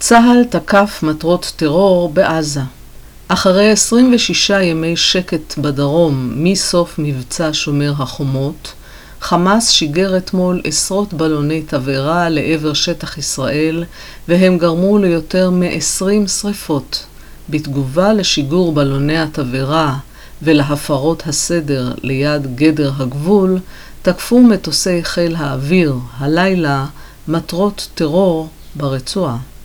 צה"ל תקף מטרות טרור בעזה. אחרי 26 ימי שקט בדרום מסוף מבצע שומר החומות, חמאס שיגר אתמול עשרות בלוני תבערה לעבר שטח ישראל, והם גרמו ליותר מ-20 שריפות. בתגובה לשיגור בלוני התבערה ולהפרות הסדר ליד גדר הגבול, תקפו מטוסי חיל האוויר הלילה מטרות טרור ברצועה.